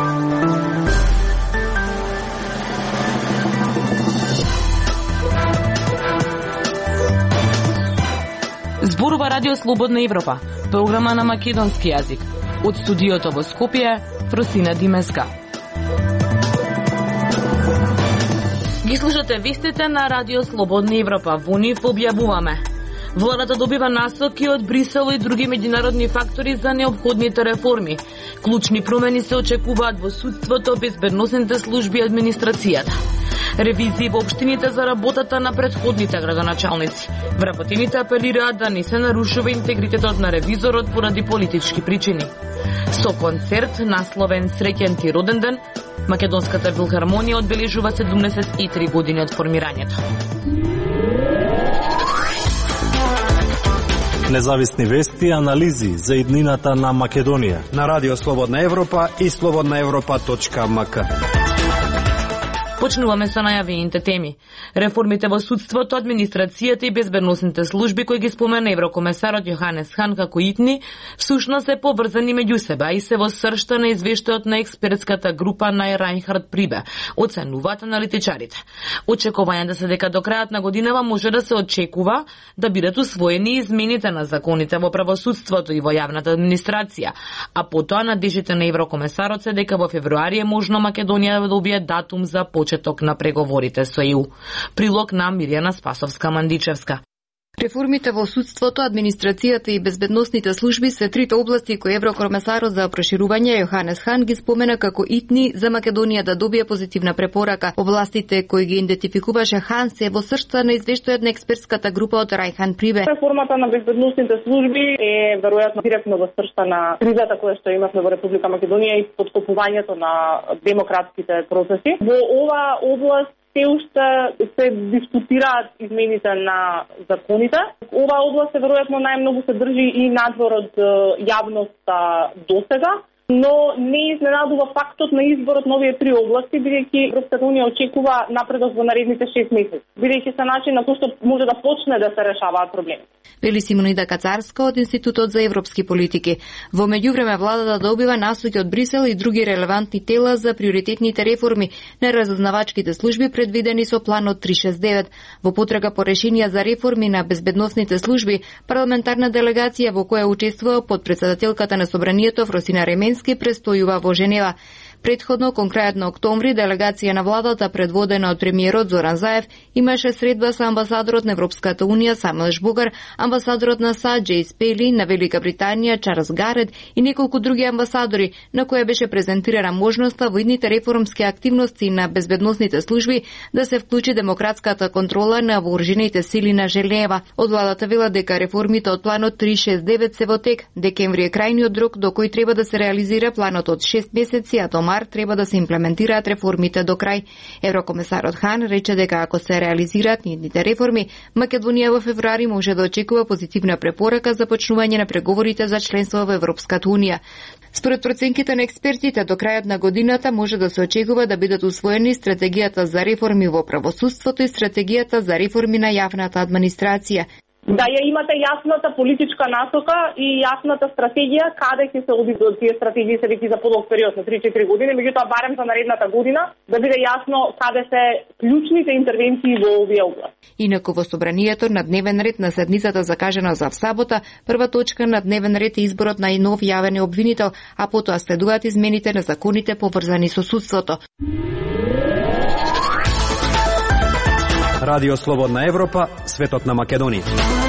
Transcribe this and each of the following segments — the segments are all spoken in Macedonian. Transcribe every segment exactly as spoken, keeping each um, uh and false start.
Зборува Радио Слободна Европа, програма на македонски јазик. Од студиото во Скопје, Фросина Димеска. Ги слушате вестите на Радио Слободна Европа. Во нив објавуваме: владата добива насоки од Брисел и други меѓународни фактори за неопходните реформи. Клучни промени се очекуваат во судството, безбедносните служби и администрацијата. Ревизии во општините за работата на претходните градоначалници. Вработените апелираат да не се нарушува интегритетот на ревизорот поради политички причини. Со концерт насловен Среќен ти роден ден, Македонската филхармонија одбележува седумдесет и три години од формирањето. Независни вести и анализи за иднината на Македонија на Радио Слободна Европа и слободна европа точка ем ка. Почнуваме со најавените теми. Реформите во судството, администрацијата и безбедносните служби кои ги спомена еврокомесарот Јоханес Хан како итни, всушност се поврзани меѓу себе и се во сршта на извештајот на експертската група на Рајнхард Прибе, оценуваат аналитичарите. Очекувањето се дека до крајот на годинава може да се очекува да бидат усвоени измените на законите во правосудството и во јавната администрација, а потоа надежите на еврокомесарот се дека во февруари е можно Македонија да добие датум за почеток на преговорите со ЕУ. Прилог на Мирјана Спасовска-Мандичевска. Реформите во судството, администрацијата и безбедносните служби се трите области кои еврокомесарот за проширување Јоханес Хан ги спомена како итни за Македонија да добие позитивна препорака. Областите кои ги идентификуваше Хан се во сршта на извештајот на експертската група од Рајнхард Прибе. Реформата на безбедносните служби е веројатно директно во сршта на кризата која што имавме во Република Македонија и подкопувањето на демократските процеси. Во оваа област се уште се дискутираат измените на законите. Оваа област е веројатно најмногу се држи и надвор од јавноста досега, но не изненадува фактот на изборот на овие три области, бидејќи Европската унија очекува напредок во наредните шест месеци, бидејќи се начин на кој што може да почне да се решаваат проблеми. Вели Симонида Кацарска од Институтот за европски политики. Во меѓувреме владата добива насоки од Брисел и други релевантни тела за приоритетните реформи на разузнавачките служби предвидени со планот триста шесдесет и девет. Во потрага по решенија за реформи на безбедносните служби, парламентарна делегација во која учествува подпредседателката на Собранието Фросина Ременски престојува во Женева. Предходно, кон крајот на октомври, делегација на владата, предводена од премиерот Зоран Заев, имаше средба со амбасадорот на Европската унија Самуел Жбогар, амбасадорот на САД Джейс Пейли, на Велика Британија Чарлс Гарет и неколку други амбасадори, на која беше презентирана можноста во идните реформски активности на безбедносните служби да се вклучи демократската контрола на вооружените сили на Женева. Од владата вела дека реформите од планот триста шесдесет и девет се во тек. Декември е крајниот рок до кој треба да се реализира планот од шест месеци, а до март треба да се имплементираат реформите до крај. Еврокомесарот Хан рече дека ако се реализираат нивните реформи, Македонија во февруари може да очекува позитивна препорака за почнување на преговорите за членство во Европската унија. Според проценките на експертите, до крајот на годината може да се очекува да бидат усвоени стратегијата за реформи во правосудството и стратегијата за реформи на јавната администрација. Да ја имате јасната политичка насока и јасната стратегија каде ќе се оди. Тие стратегии се веќе за подолг период на три-четири години, меѓутоа барем за наредната година да биде јасно каде се клучните интервенции во овие области. Инаку во Собранието на дневен ред на седницата закажана за сабота, прва точка на дневен ред е изборот на нов јавен обвинител, а потоа следуваат измените на законите поврзани со судството. Радио Слободна Европа, светот на Македонија.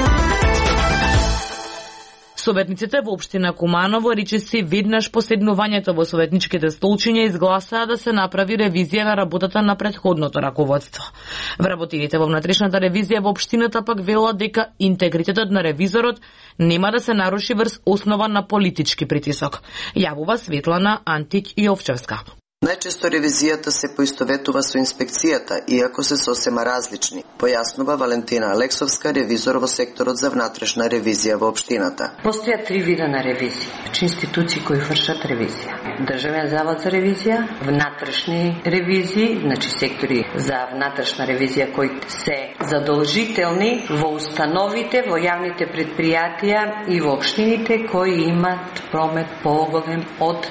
Советниците во општина Куманово речиси веднаш по седнувањето во советничките столчиња изгласаа да се направи ревизија на работата на претходното раководство. Вработените во внатрешната ревизија во општината пак велат дека интегритетот на ревизорот нема да се наруши врз основа на политички притисок. Јавува Светлана Антик Јовчевска. Најчесто ревизијата се поистоветува со инспекцијата, иако се сосема различни, појаснува Валентина Алексовска, ревизор во секторот за внатрешна ревизија во општината. Постојат три вида на ревизија, значи институции кои вршат ревизија. Државен завод за ревизија, внатрешни ревизии, значи сектори за внатрешна ревизија кои се задолжителни во установите, во јавните предпријатија и во општините кои имат промет поголем од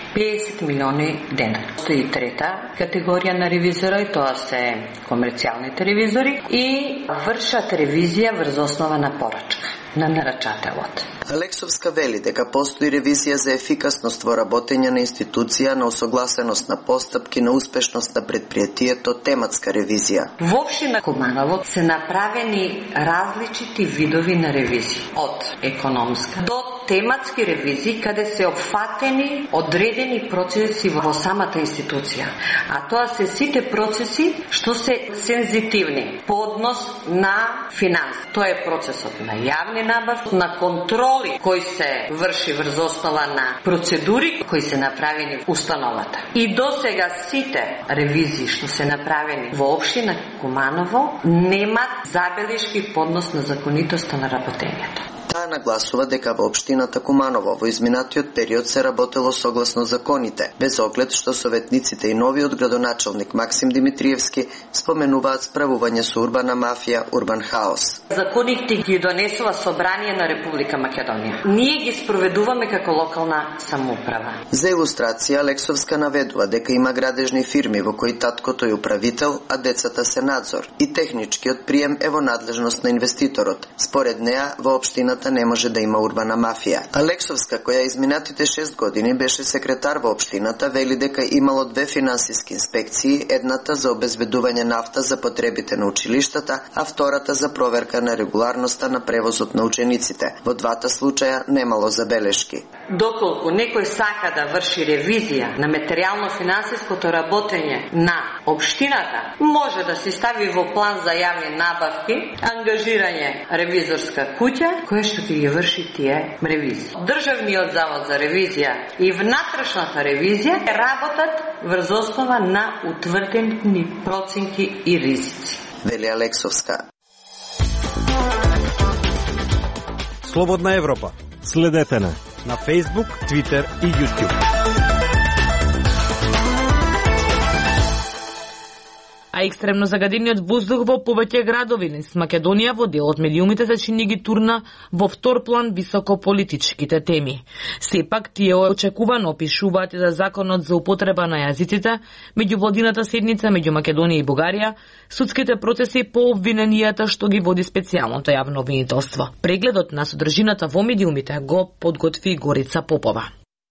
педесет милиони денари. Стои трета категорија на ревизора и тоа се комерцијалните ревизори и вршат ревизија врз основа на порачка на нарачателот. Алексовска вели дека постои ревизија за ефикасност во работење на институција, на усогласеност на постапки, на успешност на предпријатието, тематска ревизија. Во општина Куманово се направени различити видови на ревизии, од економска до тематски ревизии, каде се опфатени одредени процеси во самата институција. А тоа се сите процеси што се сензитивни по однос на финанси. Тоа е процесот на јавни набавки, на контроли кои се врши врз основа на процедури кои се направени в установата. И до сега сите ревизии што се направени во општина Куманово немат забелешки по однос на законитоста на работењето. Таа нагласува дека во општината Куманово во изминатиот период се работело согласно законите, без оглед што советниците и новиот градоначалник Максим Димитриевски споменуваат справување со урбана мафија, урбан хаос. Законите ги донесува Собрание на Република Македонија. Ние ги спроведуваме како локална самоуправа. За илустрација, Алексовска наведува дека има градежни фирми во кои таткото е управител, а децата се надзор, и техничкиот прием е во надлежност на инвеститорот. Според неа, во општината не може да има урбана мафија. Алексовска, која изминатите шест години беше секретар во општината, вели дека имало две финансиски инспекции, едната за обезбедување нафта за потребите на училиштата, а втората за проверка на регуларноста на превозот на учениците. Во двата случаја немало забелешки. Доколку некој сака да врши ревизија на материјално-финансиското работење на општината, може да се стави во план за јавни набавки ангажирање ревизорска куќа, која што ќе ги врши тие ревизии. Државниот завод за ревизија и внатрешната ревизија работат врз основа на утврдени проценки и ризици. Вели Алексовска. Слободна Европа. Следете на на Facebook, Twitter и YouTube. А екстремно загадениот воздух во повеќе градови низ Македонија во дел од медиумите се чини ги турна во втор план високополитичките теми. Сепак тие очекувано опишуваат за законот за употреба на јазиците, меѓувладината седница меѓу Македонија и Бугарија, судските процеси по обвиненијата што ги води специјалното јавно обвинителство. Прегледот на содржината во медиумите го подготви Горица Попова.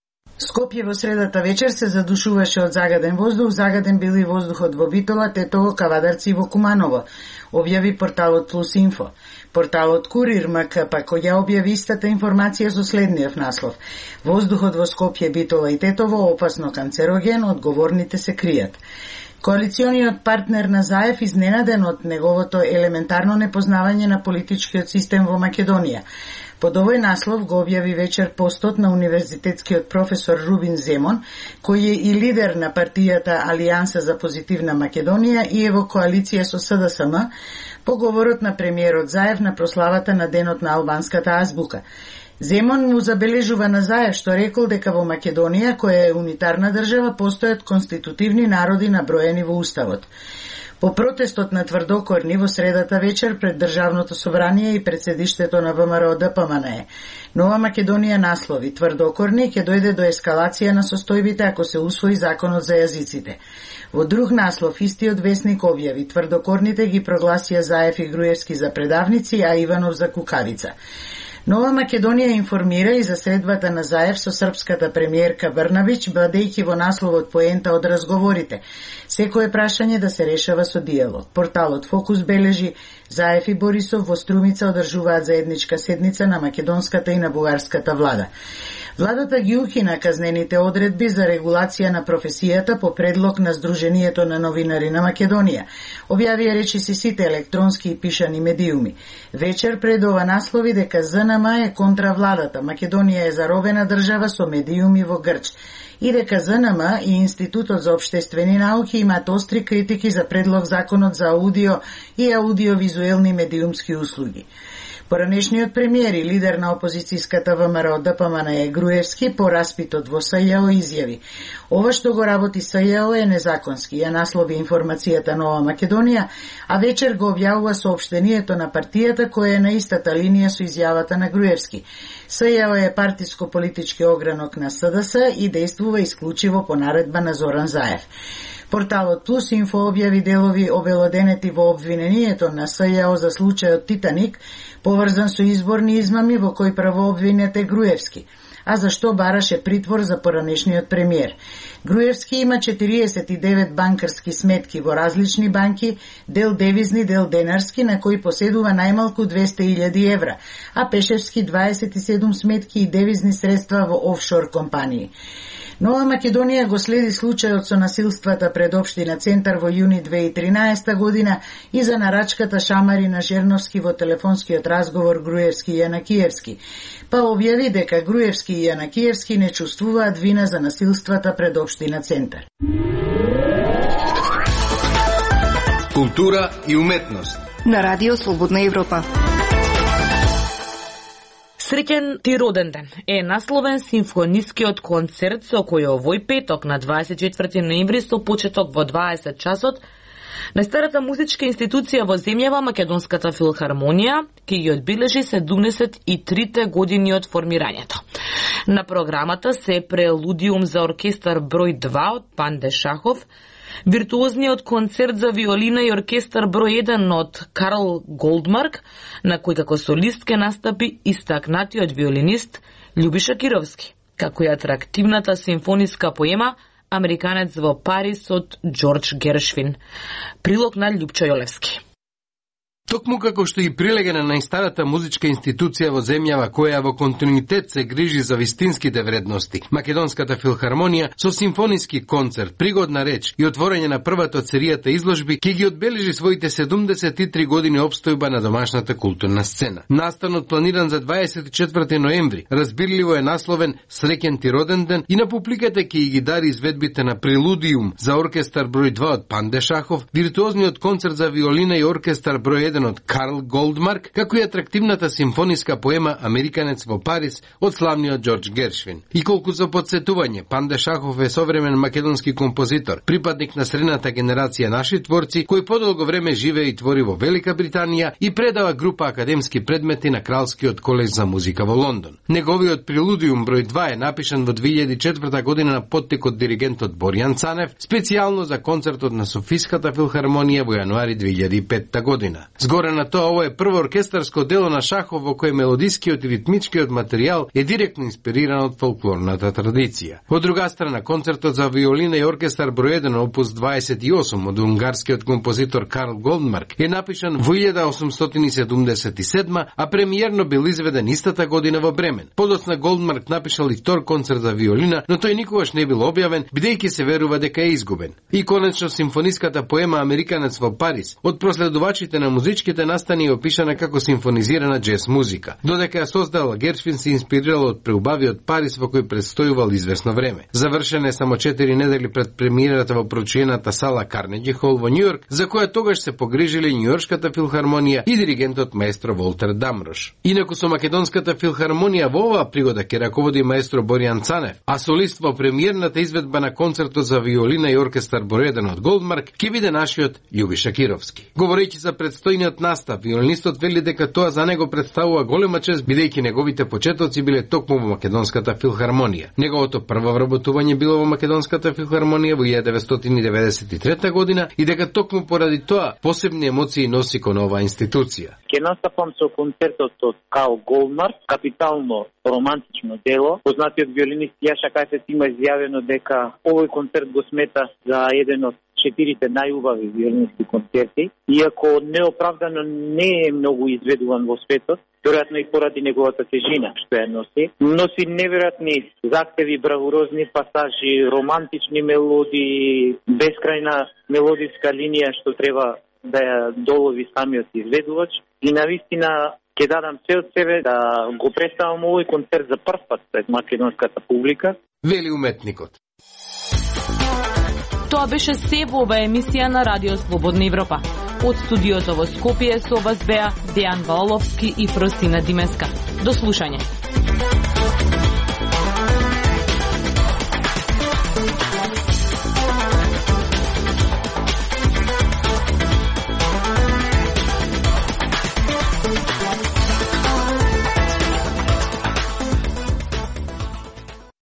Скопје во средата вечер се задушуваше од загаден воздух, загаден бил и воздухот во Битола, Тетово, Кавадарци и во Куманово, објави порталот Плюс Инфо. Порталот Курир МК пак ја објави истата информација со следниот наслов. Воздухот во Скопје, Битола и Тетово опасно канцероген, одговорните се кријат. Коалициониот партнер на Заев изненаден од неговото елементарно непознавање на политичкиот систем во Македонија. Под овој наслов го објави вечер постот на универзитетскиот професор Рубин Земон, кој е и лидер на партијата Алијанса за позитивна Македонија и е во коалиција со С Д С М, по говорот на премиерот Заев на прославата на денот на албанската азбука. Земон му забележува на Заев што рекол дека во Македонија, која е унитарна држава, постојат конститутивни народи наброени во Уставот. По протестот на тврдокорни во средата вечер пред Државното собрание и пред седиштето на ВМРО Д П М Н Е, Нова Македонија наслови: тврдокорни ќе дојде до ескалација на состојбите ако се усвои законот за јазиците. Во друг наслов истиот весник објави: тврдокорните ги прогласија Заев и Груевски за предавници, а Иванов за кукавица. Нова Македонија информира и за средбата на Заев со српската премиерка Брнабич, бадејќи во насловот поента од разговорите. Секое прашање да се решава со диалог. Порталот Фокус бележи: Заев и Борисов во Струмица одржуваат заедничка седница на македонската и на бугарската влада. Владата ги укина казнените одредби за регулација на професијата по предлог на Сдруженијето на новинари на Македонија, објавија речиси сите електронски и пишани медиуми. Вечер пред ова наслови дека З Н М е контра владата, Македонија е заробена држава со медиуми во Грч, и дека З Н М и Институтот за општествени науки имаат остри критики за предлог законот за аудио и аудиовизуелни медиумски услуги. Поранешниот премиер и лидер на опозицијската ВМРО Д П М Н Груевски по распитот во С Ј О изјави: ова што го работи С Ј О е незаконски, ја наслови информацијата Нова Македонија, а вечер го објавува соопштението на партијата која е на истата линија со изјавата на Груевски. С Ј О е партиско-политички огранок на С Д С и действува исклучиво по наредба на Зоран Заев. Порталот Плюс Инфо објави делови обелоденети во обвинението на С Ј О за случајот Титаник, поврзан со изборни измами во кој правообвинет е Груевски, а зашто бараше притвор за поранешниот премиер. Груевски има четириесет и девет банкарски сметки во различни банки, дел девизни, дел денарски, на кои поседува најмалку двесте илјади евра, а Пешевски дваесет и седум сметки и девизни средства во офшор компании. Нова Македонија го следи случајот со насилствата пред општина Центар во јуни две тисачи и тринаесета година и за нарачката шамари на Жерновски во телефонскиот разговор Груевски и Јанакиевски, па објави дека Груевски и Јанакиевски не чувствуваат вина за насилствата пред општина Центар. Култура и уметност на Радио Слободна Европа. Среќен ти роден ден е насловен симфонискиот концерт со кој овој петок на дваесет и четврти ноември со почеток во дваесет часот најстарата музичка институција во земјава Македонската филхармонија ќе ги одбележи седумдесет и трите години од формирањето. На програмата се прелудиум за оркестар број два од Панде Шахов, виртуозниот концерт за виолина и оркестар број еден од Карл Голдмарк, на кој како солист ке настапи истакнатиот виолинист Љубиша Кировски, како и атрактивната симфониска поема Американец во Париз од Џорџ Гершвин. Прилог на Љупчо Јолевски. Токму како што и прилега на најстарата музичка институција во земјава која во континуитет се грижи за вистинските вредности, Македонската филхармонија со симфониски концерт, пригодна реч и отворање на првата од серијата изложби ќе ги одбележи своите седумдесет и три години опстојба на домашната културна сцена. Настанот планиран за дваесет и четврти ноември, разбирливо е насловен Среќен ти роден ден и на публиката ќе ги дари изведбите на прелудиум за оркестар број два од Панде Шахов, виртуозниот концерт за виолина и оркестар број еден од Карл Голдмарк, како и атрактивната симфониска поема Американец во Париз од славниот Џорџ Гершвин. И колку за подсетување, Панде Шахов е современ македонски композитор, припадник на средната генерација наши творци, кој подолго време живее и твори во Велика Британија и предава група академски предмети на Кралскиот колеж за музика во Лондон. Неговиот прелудиум број два е напишан во две илјади и четврта година на поттик од диригентот Боријан Цанев, специјално за концертот на Софиската филхармонија во јануари две илјади и петта година. Згоре на тоа, ова е прво оркестарско дело на Шахов во кој мелодискиот и ритмичкиот материјал е директно инспириран од фолклорната традиција. Од друга страна, концертот за виолина и оркестар број еден опус дваесет и осум од унгарскиот композитор Карл Голдмарк е напишан во илјада осумстотини и седумдесет и седма, а премиерно бил изведен истата година во Бремен. Подоцна Голдмарк напишал и втор концерт за виолина, но тој никогаш не бил објавен, бидејќи се верува дека е изгубен. И конечно симфониската поема Американец во Париз од проследувачите на музичките настани е опишана како симфонизирана джез музика. Додека ја создала, Гершвин се инспирирал од преубавиот Париз во кој предстојувал известно време. Завршена е само четири недели пред премиерата во прочиената сала Карнеги Хол во Њујорк, за која тогаш се погрижили Њујоршката филхармонија и диригентот маестро Волтер Дамрош. Инаку со Македонската филхармонија во оваа пригода ќе раководи маестро Боријан Цанев, а солист во премиерната изведба на концертот за виолина и оркестар број еден од Голдмарк ќе биде нашиот Љубиша Кировски. Говорејќи за предстојниот настап, виолинистот вели дека тоа за него представува голема чест, бидејќи неговите почетоци биле токму во Македонската филхармонија. Неговото прво вработување било во Македонската филхармонија во илјада деветстотини деветдесет и трета година и дека токму поради тоа посебни емоции носи кон оваа институција. Ке настапам со концертот од Карл Голдмарк, капитално романтично дело. Познатиот виолинист Јаша Кајфет има изјавено дека овој концерт го смета за еден од четирите најубави виолински концерти, иако неоправдано не е многу изведуван во светот, веројатно и поради неговата тежина што ја носи. Носи неверојатни захтеви, бравурозни пасажи, романтични мелодии, бескрајна мелодиска линија што треба да ја долови самиот изведувач. И навистина ќе дадам се од себе да го представам овој концерт за прв пат пред македонската публика. Вели уметникот. Тоа беше се во оваа емисија на Радио Слободна Европа. Од студиото во Скопје со вас беа Дејан Ваоловски и Фросина Димеска. До слушање.